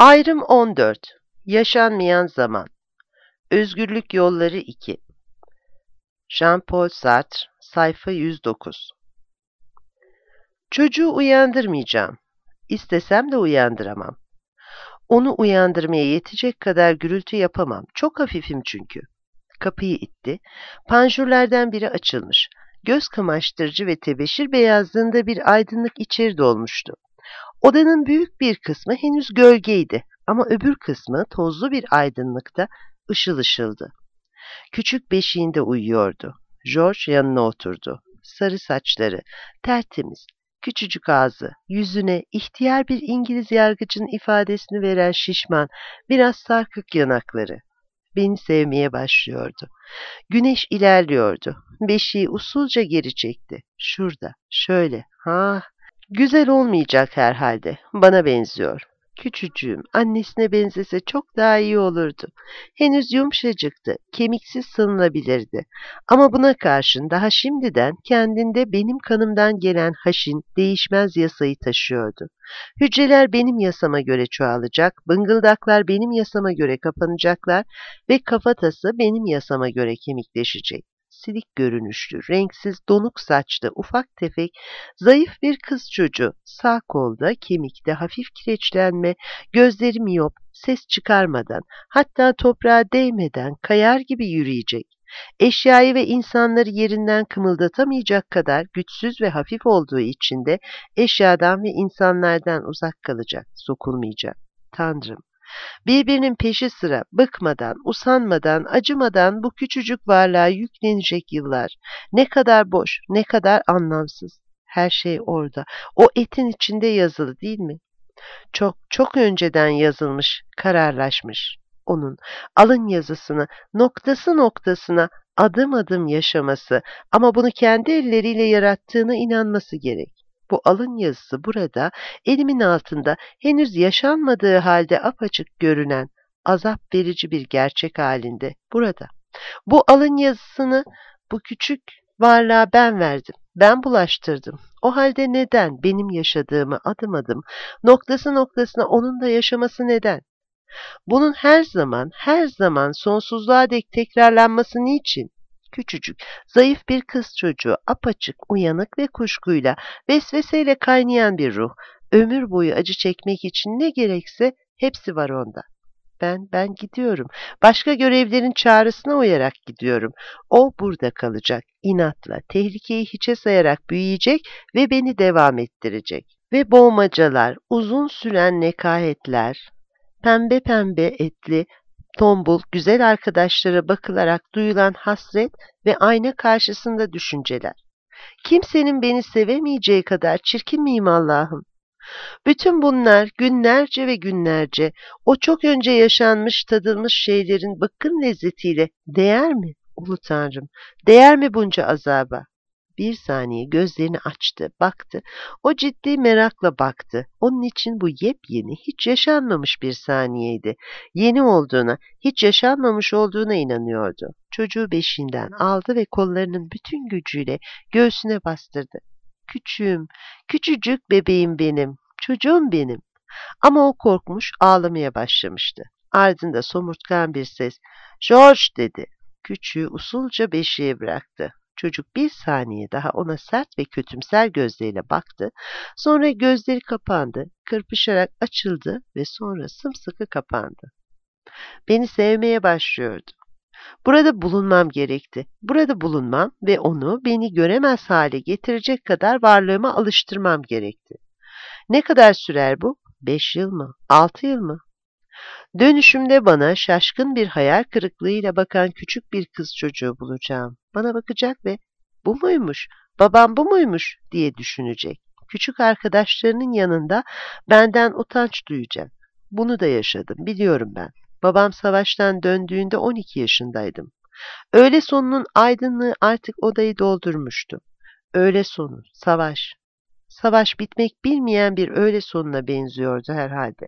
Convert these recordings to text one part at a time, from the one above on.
Ayrım 14. Yaşanmayan zaman. Özgürlük Yolları 2. Jean-Paul Sartre, sayfa 109. Çocuğu uyandırmayacağım. İstesem de uyandıramam. Onu uyandırmaya yetecek kadar gürültü yapamam. Çok hafifim çünkü. Kapıyı itti. Panjurlardan biri açılmış. Göz kamaştırıcı ve tebeşir beyazlığında bir aydınlık içeri dolmuştu. Odanın büyük bir kısmı henüz gölgeydi ama öbür kısmı tozlu bir aydınlıkta ışıl ışıldı. Küçük beşiğinde uyuyordu. George yanına oturdu. Sarı saçları, tertemiz, küçücük ağzı, yüzüne ihtiyar bir İngiliz yargıcın ifadesini veren şişman, biraz sarkık yanakları. Beni sevmeye başlıyordu. Güneş ilerliyordu. Beşiği usulca geri çekti. Şurada, şöyle, ha. Güzel olmayacak herhalde. Bana benziyor. Küçücüğüm, annesine benzese çok daha iyi olurdu. Henüz yumuşacıktı, kemiksiz sanılabilirdi. Ama buna karşın daha şimdiden kendinde benim kanımdan gelen haşin, değişmez yasayı taşıyordu. Hücreler benim yasama göre çoğalacak, bıngıldaklar benim yasama göre kapanacaklar ve kafatası benim yasama göre kemikleşecek. Silik görünüşlü, renksiz, donuk saçlı, ufak tefek, zayıf bir kız çocuğu, sağ kolda, kemikte hafif kireçlenme, gözleri miyop, ses çıkarmadan, hatta toprağa değmeden kayar gibi yürüyecek. Eşyayı ve insanları yerinden kımıldatamayacak kadar güçsüz ve hafif olduğu için de eşyadan ve insanlardan uzak kalacak, sokulmayacak. Tanrım! Birbirinin peşi sıra, bıkmadan, usanmadan, acımadan bu küçücük varlığa yüklenecek yıllar. Ne kadar boş, ne kadar anlamsız. Her şey orada. O etin içinde yazılı değil mi? Çok, çok önceden yazılmış, kararlaşmış. Onun alın yazısını noktası noktasına adım adım yaşaması ama bunu kendi elleriyle yarattığına inanması gerek. Bu alın yazısı burada, elimin altında henüz yaşanmadığı halde apaçık görünen, azap verici bir gerçek halinde burada. Bu alın yazısını bu küçük varlığa ben verdim, ben bulaştırdım. O halde neden benim yaşadığımı adım adım, noktası noktasına onun da yaşaması neden? Bunun her zaman sonsuzluğa dek tekrarlanması niçin? Küçücük, zayıf bir kız çocuğu, apaçık, uyanık ve kuşkuyla, vesveseyle kaynayan bir ruh, ömür boyu acı çekmek için ne gerekse hepsi var onda. Ben gidiyorum. Başka görevlerin çağrısına uyarak gidiyorum. O burada kalacak, inatla, tehlikeyi hiçe sayarak büyüyecek ve beni devam ettirecek. Ve boğmacalar, uzun süren nekahetler, pembe pembe etli, tombul, güzel arkadaşlara bakılarak duyulan hasret ve ayna karşısında düşünceler. Kimsenin beni sevemeyeceği kadar çirkin miyim Allah'ım? Bütün bunlar günlerce ve günlerce o çok önce yaşanmış tadılmış şeylerin bıkkın lezzetiyle değer mi ulu Tanrım? Değer mi bunca azaba? Bir saniye gözlerini açtı, baktı. O ciddi merakla baktı. Onun için bu yepyeni, hiç yaşanmamış bir saniyeydi. Yeni olduğuna, hiç yaşanmamış olduğuna inanıyordu. Çocuğu beşiğinden aldı ve kollarının bütün gücüyle göğsüne bastırdı. Küçüğüm, küçücük bebeğim benim, çocuğum benim. Ama o korkmuş, ağlamaya başlamıştı. Ardında somurtkan bir ses, "George!" dedi. Küçüğü usulca beşiğe bıraktı. Çocuk bir saniye daha ona sert ve kötümser gözleriyle baktı. Sonra gözleri kapandı, kırpışarak açıldı ve sonra sımsıkı kapandı. Beni sevmeye başlıyordu. Burada bulunmam gerekti. Burada bulunmam ve onu beni göremez hale getirecek kadar varlığıma alıştırmam gerekti. Ne kadar sürer bu? 5 yıl mı? 6 yıl mı? Dönüşümde bana şaşkın bir hayal kırıklığıyla bakan küçük bir kız çocuğu bulacağım. Bana bakacak ve "Bu muymuş, babam bu muymuş?" diye düşünecek. Küçük arkadaşlarının yanında benden utanç duyacak. Bunu da yaşadım, biliyorum ben. Babam savaştan döndüğünde 12 yaşındaydım. Öğle sonunun aydınlığı artık odayı doldurmuştu. Öğle sonu, savaş. Savaş bitmek bilmeyen bir öğle sonuna benziyordu herhalde.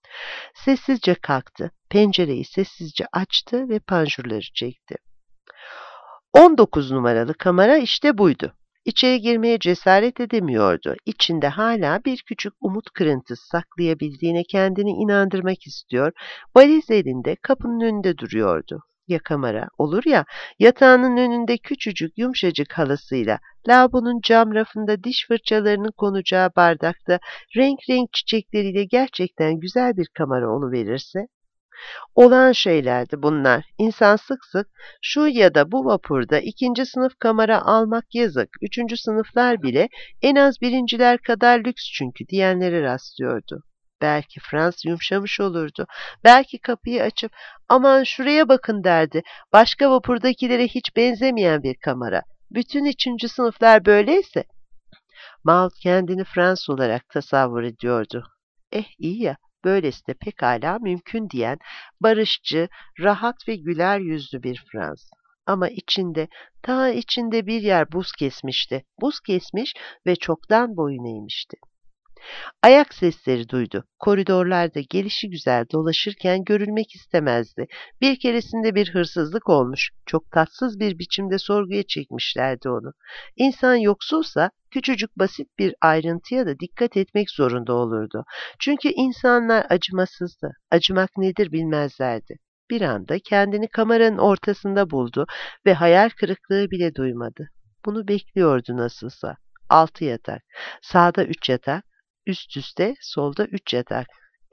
Sessizce kalktı, pencereyi sessizce açtı ve panjurları çekti. 19 numaralı kamera işte buydu. İçeri girmeye cesaret edemiyordu. İçinde hala bir küçük umut kırıntısı saklayabildiğine kendini inandırmak istiyor. Valiz elinde kapının önünde duruyordu. Yakamara olur ya, yatağının önünde küçücük yumuşacık halısıyla, lavabonun cam rafında diş fırçalarının konacağı bardakta renk renk çiçekleriyle gerçekten güzel bir kamera oluverirse? Olağan şeylerdi bunlar. İnsan sık sık şu ya da bu vapurda ikinci sınıf kamera almak yazık, üçüncü sınıflar bile en az birinciler kadar lüks çünkü diyenlere rastlıyordu. Belki Frans yumuşamış olurdu. Belki kapıyı açıp aman şuraya bakın derdi. Başka vapurdakilere hiç benzemeyen bir kamera. Bütün üçüncü sınıflar böyleyse. Maud kendini Frans olarak tasavvur ediyordu. İyi ya, böylesi de pekala mümkün diyen, barışçı, rahat ve güler yüzlü bir Frans. Ama içinde, ta içinde bir yer buz kesmişti. Buz kesmiş ve çoktan boyun eğmişti. Ayak sesleri duydu. Koridorlarda gelişigüzel dolaşırken görülmek istemezdi. Bir keresinde bir hırsızlık olmuş. Çok tatsız bir biçimde sorguya çekmişlerdi onu. İnsan yoksulsa küçücük basit bir ayrıntıya da dikkat etmek zorunda olurdu. Çünkü insanlar acımasızdı. Acımak nedir bilmezlerdi. Bir anda kendini kameranın ortasında buldu ve hayal kırıklığı bile duymadı. Bunu bekliyordu nasılsa. 6 yatak, sağda 3 yatak, üst üste solda 3 yatak.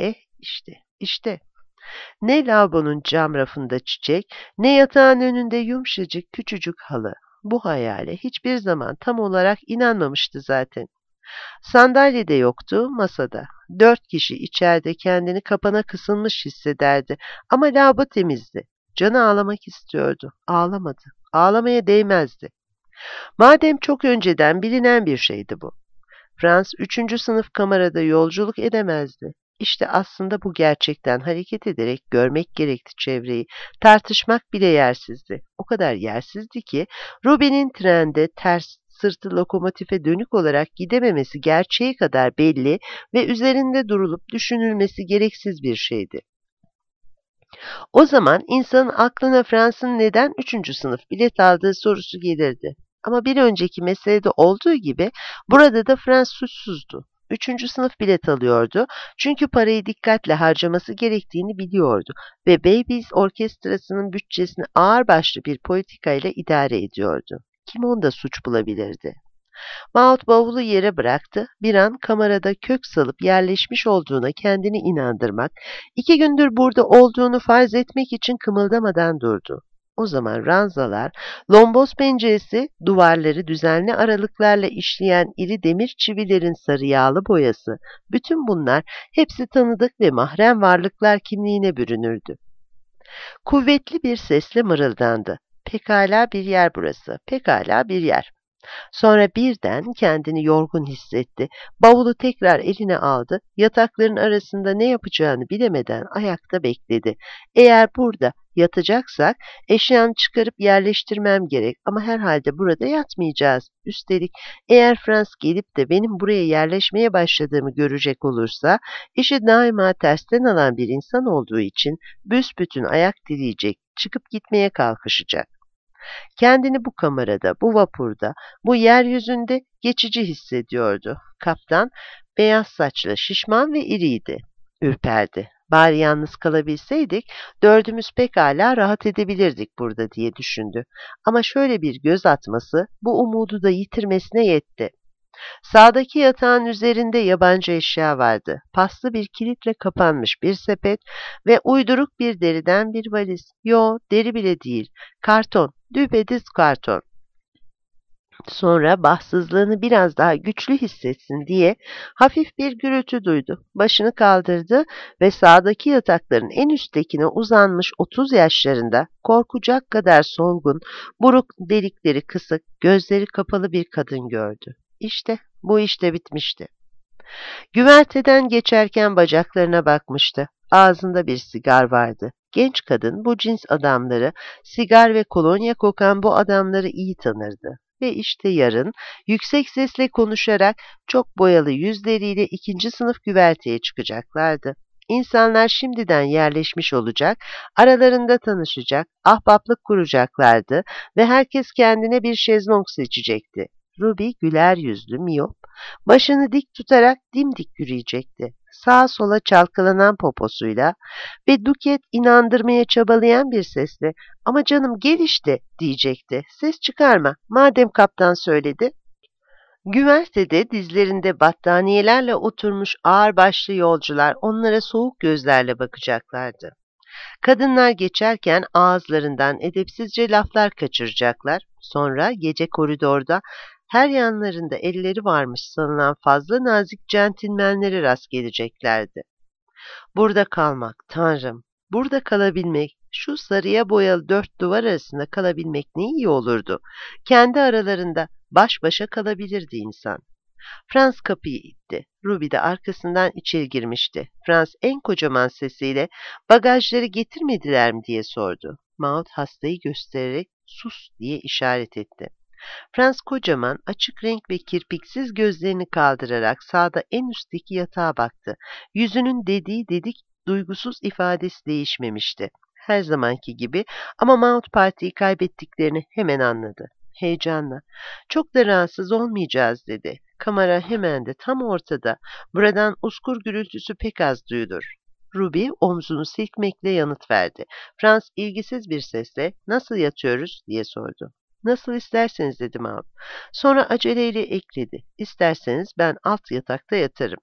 İşte. Ne lavabonun cam rafında çiçek, ne yatağın önünde yumuşacık küçücük halı. Bu hayale hiçbir zaman tam olarak inanmamıştı zaten. Sandalye de yoktu masada. 4 kişi içeride kendini kapana kısılmış hissederdi. Ama lavabo temizdi. Canı ağlamak istiyordu. Ağlamadı. Ağlamaya değmezdi. Madem çok önceden bilinen bir şeydi bu. Frans üçüncü sınıf kamerada yolculuk edemezdi. İşte aslında bu gerçekten hareket ederek görmek gerekti çevreyi. Tartışmak bile yersizdi. O kadar yersizdi ki Robin'in trende ters sırtı lokomotife dönük olarak gidememesi gerçeği kadar belli ve üzerinde durulup düşünülmesi gereksiz bir şeydi. O zaman insanın aklına Frans'ın neden üçüncü sınıf bilet aldığı sorusu gelirdi. Ama bir önceki meselede olduğu gibi burada da Frans suçsuzdu. Üçüncü sınıf bilet alıyordu çünkü parayı dikkatle harcaması gerektiğini biliyordu ve Babies orkestrasının bütçesini ağırbaşlı bir politikayla idare ediyordu. Kim onda suç bulabilirdi? Maud bavulu yere bıraktı. Bir an kamerada kök salıp yerleşmiş olduğuna kendini inandırmak, 2 gündür burada olduğunu farz etmek için kımıldamadan durdu. O zaman ranzalar, lomboz penceresi, duvarları düzenli aralıklarla işleyen iri demir çivilerin sarı yağlı boyası, bütün bunlar hepsi tanıdık ve mahrem varlıklar kimliğine bürünürdü. Kuvvetli bir sesle mırıldandı. Pekala bir yer burası, pekala bir yer. Sonra birden kendini yorgun hissetti. Bavulu tekrar eline aldı. Yatakların arasında ne yapacağını bilemeden ayakta bekledi. Eğer burada yatacaksak eşyamı çıkarıp yerleştirmem gerek ama herhalde burada yatmayacağız. Üstelik eğer Frans gelip de benim buraya yerleşmeye başladığımı görecek olursa işi daima tersten alan bir insan olduğu için büsbütün ayak dileyecek, çıkıp gitmeye kalkışacak. Kendini bu kamerada, bu vapurda, bu yeryüzünde geçici hissediyordu. Kaptan, beyaz saçlı, şişman ve iriydi. Ürperdi. Bari yalnız kalabilseydik, dördümüz pekala rahat edebilirdik burada diye düşündü. Ama şöyle bir göz atması, bu umudu da yitirmesine yetti. Sağdaki yatağın üzerinde yabancı eşya vardı. Paslı bir kilitle kapanmış bir sepet ve uyduruk bir deriden bir valiz. Yo, deri bile değil. Karton, düpedüz karton. Sonra bahtsızlığını biraz daha güçlü hissetsin diye hafif bir gürültü duydu. Başını kaldırdı ve sağdaki yatakların en üsttekine uzanmış 30 yaşlarında korkacak kadar solgun, buruk delikleri kısık, gözleri kapalı bir kadın gördü. İşte bu iş de bitmişti. Güverteden geçerken bacaklarına bakmıştı. Ağzında bir sigar vardı. Genç kadın bu cins adamları, sigar ve kolonya kokan bu adamları iyi tanırdı. Ve işte yarın yüksek sesle konuşarak çok boyalı yüzleriyle ikinci sınıf güverteye çıkacaklardı. İnsanlar şimdiden yerleşmiş olacak, aralarında tanışacak, ahbaplık kuracaklardı ve herkes kendine bir şezlong seçecekti. Ruby güler yüzlü, miyop, başını dik tutarak dimdik yürüyecekti. Sağa sola çalkalanan poposuyla ve Duket inandırmaya çabalayan bir sesle "Ama canım gel işte" diyecekti. "Ses çıkarma, madem kaptan söyledi." Güvertede dizlerinde battaniyelerle oturmuş ağırbaşlı yolcular onlara soğuk gözlerle bakacaklardı. Kadınlar geçerken ağızlarından edepsizce laflar kaçıracaklar. Sonra gece koridorda her yanlarında elleri varmış sanılan fazla nazik centilmenlere rast geleceklerdi. Burada kalmak, Tanrım, burada kalabilmek, şu sarıya boyalı dört duvar arasında kalabilmek ne iyi olurdu. Kendi aralarında baş başa kalabilirdi insan. Franz kapıyı itti. Ruby de arkasından içeri girmişti. Franz en kocaman sesiyle "Bagajları getirmediler mi?" diye sordu. Maud hastayı göstererek "Sus" diye işaret etti. Franz kocaman, açık renk ve kirpiksiz gözlerini kaldırarak sağda en üstteki yatağa baktı. Yüzünün dediği dedik duygusuz ifadesi değişmemişti. Her zamanki gibi ama Maud partiyi kaybettiklerini hemen anladı. Heyecanla, "Çok da rahatsız olmayacağız" dedi. Kamera hemen de tam ortada. Buradan uskur gürültüsü pek az duyulur. Ruby omzunu silkmekle yanıt verdi. Franz ilgisiz bir sesle "Nasıl yatıyoruz?" diye sordu. "Nasıl isterseniz" dedi Maud. Sonra aceleyle ekledi. "İsterseniz ben alt yatakta yatarım."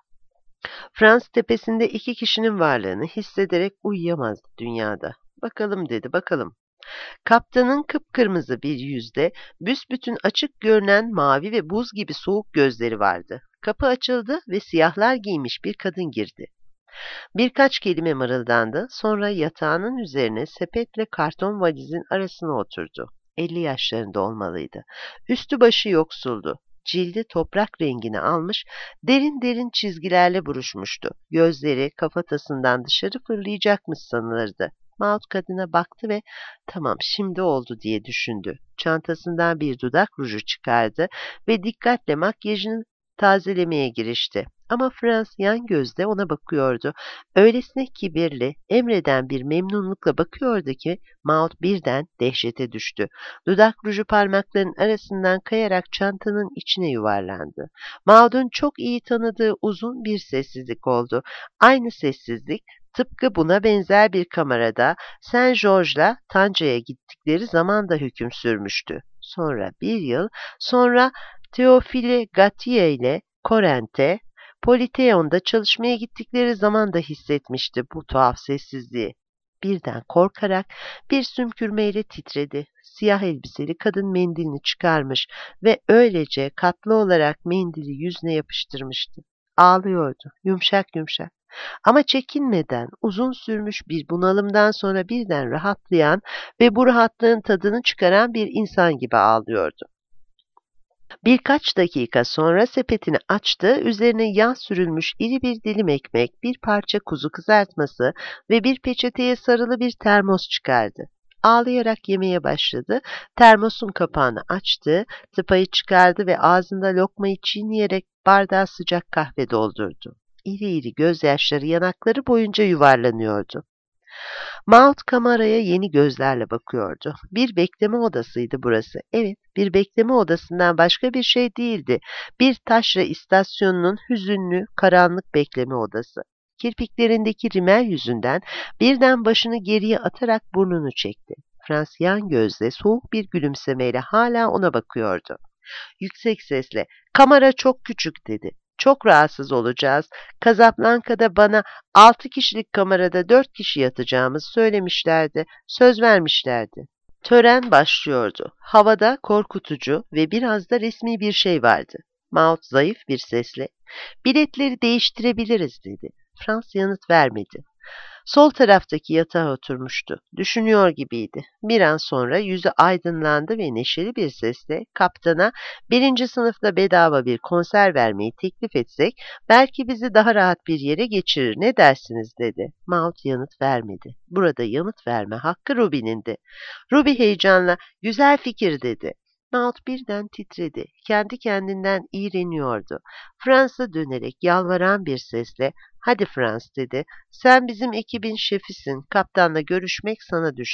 Franz tepesinde iki kişinin varlığını hissederek uyuyamazdı dünyada. "Bakalım" dedi, "bakalım." Kaptanın kıpkırmızı bir yüzde, büsbütün açık görünen mavi ve buz gibi soğuk gözleri vardı. Kapı açıldı ve siyahlar giymiş bir kadın girdi. Birkaç kelime mırıldandı, sonra yatağının üzerine sepetle karton valizin arasına oturdu. 50 yaşlarında olmalıydı. Üstü başı yoksuldu. Cildi toprak rengini almış, derin derin çizgilerle buruşmuştu. Gözleri kafatasından dışarı fırlayacakmış sanılırdı. Maud kadına baktı ve "Tamam, şimdi oldu" diye düşündü. Çantasından bir dudak ruju çıkardı ve dikkatle makyajını tazelemeye girişti. Ama Franz yan gözle ona bakıyordu. Öylesine kibirli, emreden bir memnunlukla bakıyordu ki Maud birden dehşete düştü. Dudak ruju parmaklarının arasından kayarak çantanın içine yuvarlandı. Maud'un çok iyi tanıdığı uzun bir sessizlik oldu. Aynı sessizlik tıpkı buna benzer bir kamerada Saint Georges'la Tanca'ya gittikleri zaman da hüküm sürmüştü. Sonra bir yıl, sonra Theophile Gautier ile Corinthe, Politeon'da çalışmaya gittikleri zaman da hissetmişti bu tuhaf sessizliği. Birden korkarak bir sümkürmeyle titredi. Siyah elbiseli kadın mendilini çıkarmış ve öylece katlı olarak mendili yüzüne yapıştırmıştı. Ağlıyordu, yumuşak yumuşak. Ama çekinmeden, uzun sürmüş bir bunalımdan sonra birden rahatlayan ve bu rahatlığın tadını çıkaran bir insan gibi ağlıyordu. Birkaç dakika sonra sepetini açtı, üzerine yağ sürülmüş iri bir dilim ekmek, bir parça kuzu kızartması ve bir peçeteye sarılı bir termos çıkardı. Ağlayarak yemeye başladı, termosun kapağını açtı, tıpayı çıkardı ve ağzında lokmayı çiğneyerek bardağa sıcak kahve doldurdu. İri iri gözyaşları yanakları boyunca yuvarlanıyordu. Maud kameraya yeni gözlerle bakıyordu. Bir bekleme odasıydı burası. Evet, bir bekleme odasından başka bir şey değildi. Bir taşra istasyonunun hüzünlü, karanlık bekleme odası. Kirpiklerindeki rimel yüzünden birden başını geriye atarak burnunu çekti. Frans yan gözle soğuk bir gülümsemeyle hala ona bakıyordu. Yüksek sesle "Kamera çok küçük" dedi. "Çok rahatsız olacağız. Casablanca'da bana 6 kişilik kamerada 4 kişi yatacağımızı söylemişlerdi. Söz vermişlerdi." Tören başlıyordu. Havada korkutucu ve biraz da resmi bir şey vardı. Maud zayıf bir sesle "Biletleri değiştirebiliriz" dedi. Frans yanıt vermedi. Sol taraftaki yatağa oturmuştu. Düşünüyor gibiydi. Bir an sonra yüzü aydınlandı ve neşeli bir sesle kaptana "Birinci sınıfta bedava bir konser vermeyi teklif etsek belki bizi daha rahat bir yere geçirir, ne dersiniz?" dedi. Maud yanıt vermedi. Burada yanıt verme hakkı Ruby'nindi. Ruby heyecanla "Güzel fikir" dedi. Maud birden titredi. Kendi kendinden iğreniyordu. Frans'a dönerek yalvaran bir sesle "Hadi Frans" dedi. "Sen bizim ekibin şefisin. Kaptanla görüşmek sana düşer."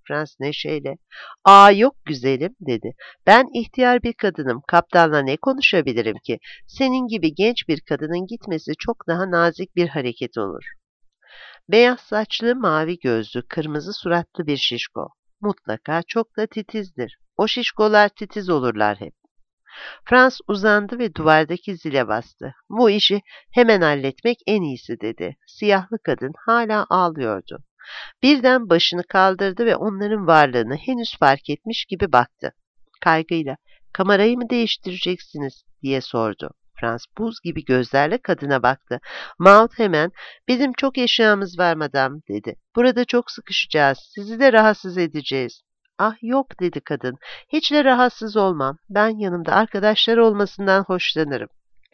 Frans neşeyle. "Aa, yok güzelim," dedi. "Ben ihtiyar bir kadınım. Kaptanla ne konuşabilirim ki? Senin gibi genç bir kadının gitmesi çok daha nazik bir hareket olur." Beyaz saçlı, mavi gözlü, kırmızı suratlı bir şişko. Mutlaka çok da titizdir. O şişkolar titiz olurlar hep. Frans uzandı ve duvardaki zile bastı. "Bu işi hemen halletmek en iyisi," dedi. Siyahlı kadın hala ağlıyordu. Birden başını kaldırdı ve onların varlığını henüz fark etmiş gibi baktı. Kaygıyla, "Kamerayı mı değiştireceksiniz?" diye sordu. Frans buz gibi gözlerle kadına baktı. Maud hemen, "Bizim çok eşyamız var madam," dedi. "Burada çok sıkışacağız. Sizi de rahatsız edeceğiz." "Ah yok," dedi kadın. "Hiç de rahatsız olmam. Ben yanımda arkadaşlar olmasından hoşlanırım."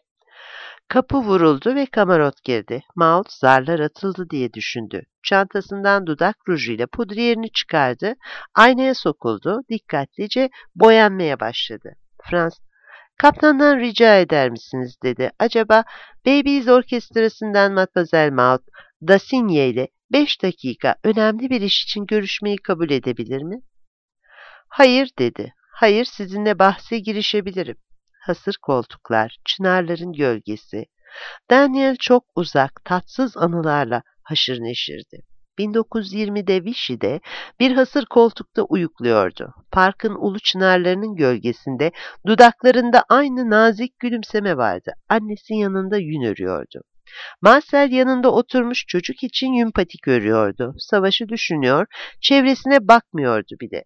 Kapı vuruldu ve kamarot girdi. Maud zarlar atıldı diye düşündü. Çantasından dudak rujuyla pudriyerini çıkardı. Aynaya sokuldu. Dikkatlice boyanmaya başladı. Frans, "Kaptandan rica eder misiniz?" dedi. "Acaba Babies Orkestrası'ndan Mademoiselle Maud Dacigne ile 5 dakika önemli bir iş için görüşmeyi kabul edebilir mi?" "Hayır," dedi. "Hayır, sizinle bahse girişebilirim." Hasır koltuklar, çınarların gölgesi. Daniel çok uzak, tatsız anılarla haşır neşirdi. 1920'de Vichy'de bir hasır koltukta uyukluyordu. Parkın ulu çınarlarının gölgesinde dudaklarında aynı nazik gülümseme vardı. Annesi yanında yün örüyordu. Marcel yanında oturmuş çocuk için yün patik örüyordu. Savaşı düşünüyor, çevresine bakmıyordu bile.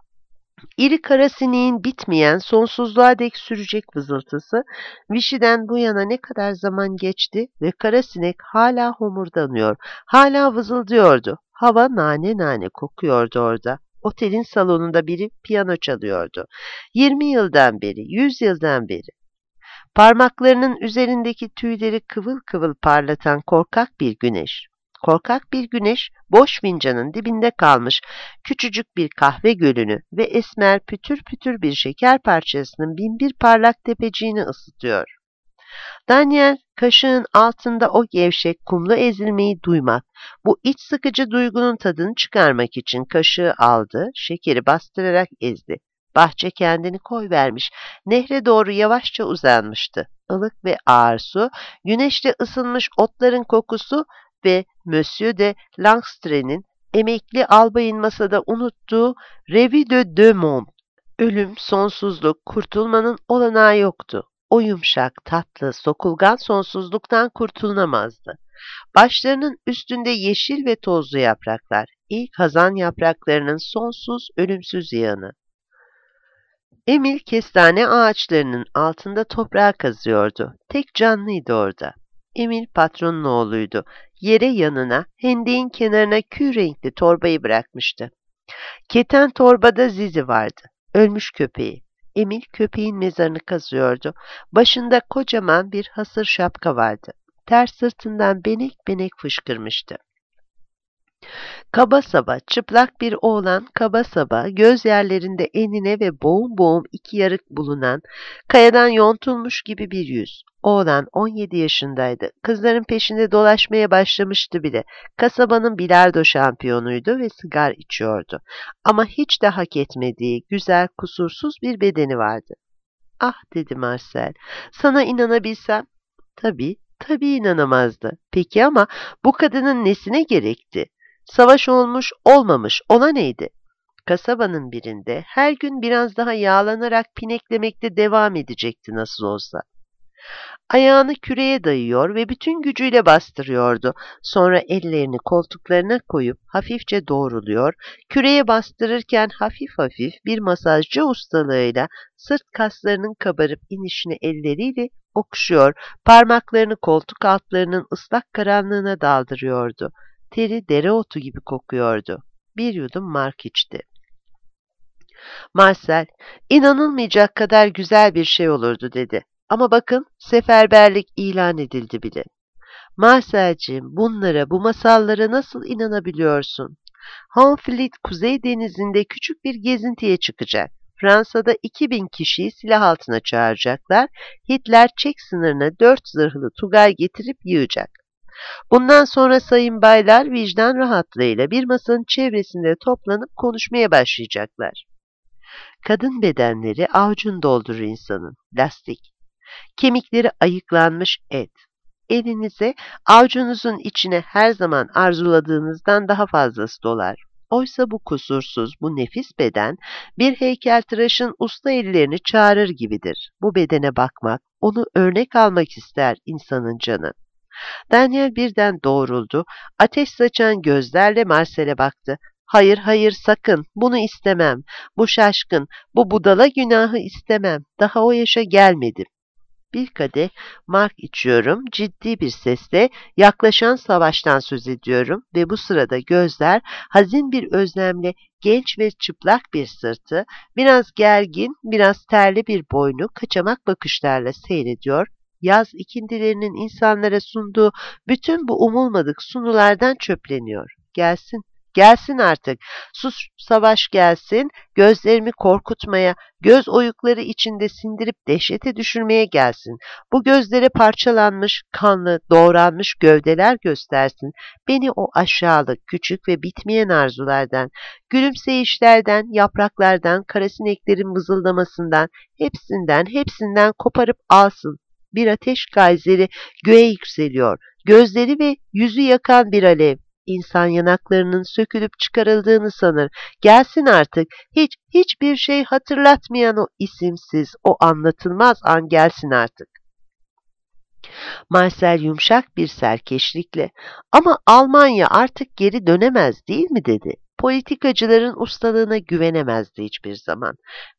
İri kara sineğin bitmeyen, sonsuzluğa dek sürecek vızıltısı, Vichy'den bu yana ne kadar zaman geçti ve kara sinek hala homurdanıyor, hala vızıldıyordu. Hava nane nane kokuyordu orada. Otelin salonunda biri piyano çalıyordu. 20 yıldan beri, 100 yıldan beri. Parmaklarının üzerindeki tüyleri kıvıl kıvıl parlatan korkak bir güneş. Korkak bir güneş, boş fincanın dibinde kalmış küçücük bir kahve gölünü ve esmer pütür pütür bir şeker parçasının binbir parlak tepeciğini ısıtıyor. Daniel, kaşığın altında o gevşek kumlu ezilmeyi duymak, bu iç sıkıcı duygunun tadını çıkarmak için kaşığı aldı, şekeri bastırarak ezdi. Bahçe kendini koyvermiş, nehre doğru yavaşça uzanmıştı. Ilık ve ağır su, güneşte ısınmış otların kokusu ve Monsieur de Langstre'nin emekli albayın masada unuttuğu Revue de Deux Mondes. Ölüm, sonsuzluk, kurtulmanın olanağı yoktu. O yumuşak, tatlı, sokulgan sonsuzluktan kurtulamazdı. Başlarının üstünde yeşil ve tozlu yapraklar, ilk hazan yapraklarının sonsuz, ölümsüz yağını. Emil kestane ağaçlarının altında toprağa kazıyordu. Tek canlıydı orada. Emil patronun oğluydu. Yere yanına, hendeğin kenarına kül renkli torbayı bırakmıştı. Keten torbada Zizi vardı. Ölmüş köpeği. Emil köpeğin mezarını kazıyordu. Başında kocaman bir hasır şapka vardı. Ters sırtından benek benek fışkırmıştı. Kaba saba, çıplak bir oğlan, kaba saba, göz yerlerinde enine ve boğum boğum iki yarık bulunan, kayadan yontulmuş gibi bir yüz. Oğlan 17 yaşındaydı. Kızların peşinde dolaşmaya başlamıştı bile. Kasabanın bilardo şampiyonuydu ve sigar içiyordu. Ama hiç de hak etmediği, güzel, kusursuz bir bedeni vardı. "Ah," dedi Marcel, "sana inanabilsem." Tabii inanamazdı. Peki ama bu kadının nesine gerekti? Savaş olmuş, olmamış, ona neydi? Kasabanın birinde her gün biraz daha yağlanarak pineklemekte devam edecekti nasıl olsa. Ayağını küreye dayıyor ve bütün gücüyle bastırıyordu. Sonra ellerini koltuklarına koyup hafifçe doğruluyor, küreye bastırırken hafif hafif bir masajcı ustalığıyla sırt kaslarının kabarıp inişini elleriyle okşuyor, parmaklarını koltuk altlarının ıslak karanlığına daldırıyordu. Teri dereotu gibi kokuyordu. Bir yudum mark içti. Marcel, "İnanılmayacak kadar güzel bir şey olurdu," dedi. "Ama bakın, seferberlik ilan edildi bile." "Marcelciğim, bunlara, bu masallara nasıl inanabiliyorsun? Honfleur Kuzey Denizi'nde küçük bir gezintiye çıkacak. Fransa'da 2000 kişiyi silah altına çağıracaklar. Hitler Çek sınırına 4 zırhlı tugay getirip yığacak. Bundan sonra sayın baylar vicdan rahatlığıyla bir masanın çevresinde toplanıp konuşmaya başlayacaklar. Kadın bedenleri avucunu doldurur insanın, lastik. Kemikleri ayıklanmış et. Elinize avucunuzun içine her zaman arzuladığınızdan daha fazlası dolar. Oysa bu kusursuz, bu nefis beden bir heykeltıraşın usta ellerini çağırır gibidir. Bu bedene bakmak, onu örnek almak ister insanın canı. Daniel birden doğruldu, ateş saçan gözlerle Marcel'e baktı. Hayır, hayır, sakın, bunu istemem. Bu şaşkın, bu budala günahı istemem. Daha o yaşa gelmedim. Bir kadeh mark içiyorum, ciddi bir sesle yaklaşan savaştan söz ediyorum ve bu sırada gözler hazin bir özlemle genç ve çıplak bir sırtı, biraz gergin, biraz terli bir boynu kaçamak bakışlarla seyrediyor, yaz ikindilerinin insanlara sunduğu bütün bu umulmadık sunulardan çöpleniyor. Gelsin, gelsin artık, sus savaş gelsin, gözlerimi korkutmaya, göz oyukları içinde sindirip dehşete düşürmeye gelsin. Bu gözlere parçalanmış, kanlı, doğranmış gövdeler göstersin. Beni o aşağılık, küçük ve bitmeyen arzulardan, gülümseyişlerden, yapraklardan, karasineklerin vızıldamasından, hepsinden koparıp alsın. Bir ateş gayseri göğe yükseliyor. Gözleri ve yüzü yakan bir alev. İnsan yanaklarının sökülüp çıkarıldığını sanır. Gelsin artık, hiçbir şey hatırlatmayan o isimsiz, o anlatılmaz an gelsin artık. Marcel yumuşak bir serkeşlikle, ama Almanya artık geri dönemez değil mi dedi. Politikacıların ustalığına güvenemezdi hiçbir zaman.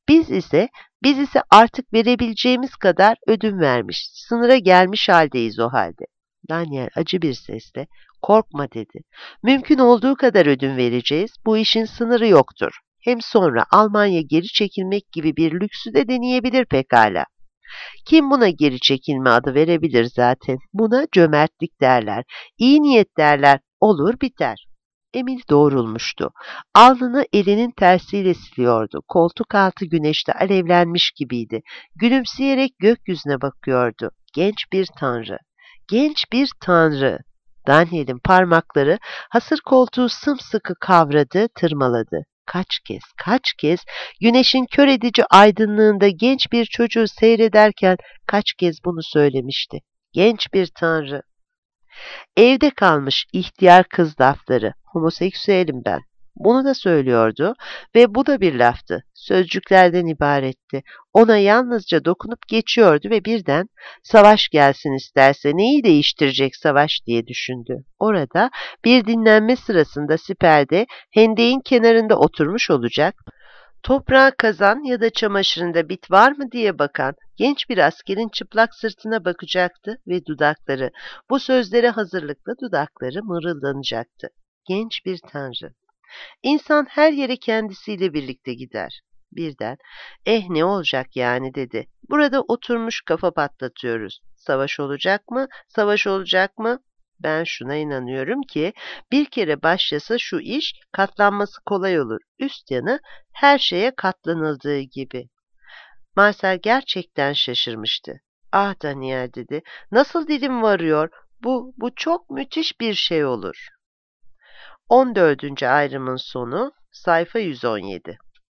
Biz ise artık verebileceğimiz kadar ödün vermiş, sınıra gelmiş haldeyiz o halde. Daniel acı bir sesle, korkma dedi. Mümkün olduğu kadar ödün vereceğiz, bu işin sınırı yoktur. Hem sonra Almanya geri çekilmek gibi bir lüksü de deneyebilir pekala. Kim buna geri çekilme adı verebilir zaten? Buna cömertlik derler, iyi niyet derler, olur biter. Emil doğrulmuştu. Alnını elinin tersiyle siliyordu. Koltuk altı güneşte alevlenmiş gibiydi. Gülümseyerek gökyüzüne bakıyordu. Genç bir tanrı. Genç bir tanrı. Daniel'in parmakları hasır koltuğu sımsıkı kavradı, tırmaladı. Kaç kez güneşin kör edici aydınlığında genç bir çocuğu seyrederken kaç kez bunu söylemişti. Genç bir tanrı. Evde kalmış ihtiyar kız lafları. Homoseksüelim ben. Bunu da söylüyordu ve bu da bir laftı. Sözcüklerden ibaretti. Ona yalnızca dokunup geçiyordu ve birden savaş gelsin isterse neyi değiştirecek savaş diye düşündü. Orada bir dinlenme sırasında siperde hendeğin kenarında oturmuş olacak, toprağa kazan ya da çamaşırında bit var mı diye bakan genç bir askerin çıplak sırtına bakacaktı ve dudakları, bu sözlere hazırlıklı dudakları mırıldanacaktı. Genç bir tanrı. İnsan her yere kendisiyle birlikte gider. Birden, ne olacak yani dedi. Burada oturmuş kafa patlatıyoruz. Savaş olacak mı? Savaş olacak mı? Ben şuna inanıyorum ki bir kere başlasa şu iş katlanması kolay olur. Üst yanı her şeye katlanıldığı gibi. Marcel gerçekten şaşırmıştı. Ah Daniel dedi. Nasıl dilim varıyor? Bu çok müthiş bir şey olur. 14. ayrımın sonu sayfa 117.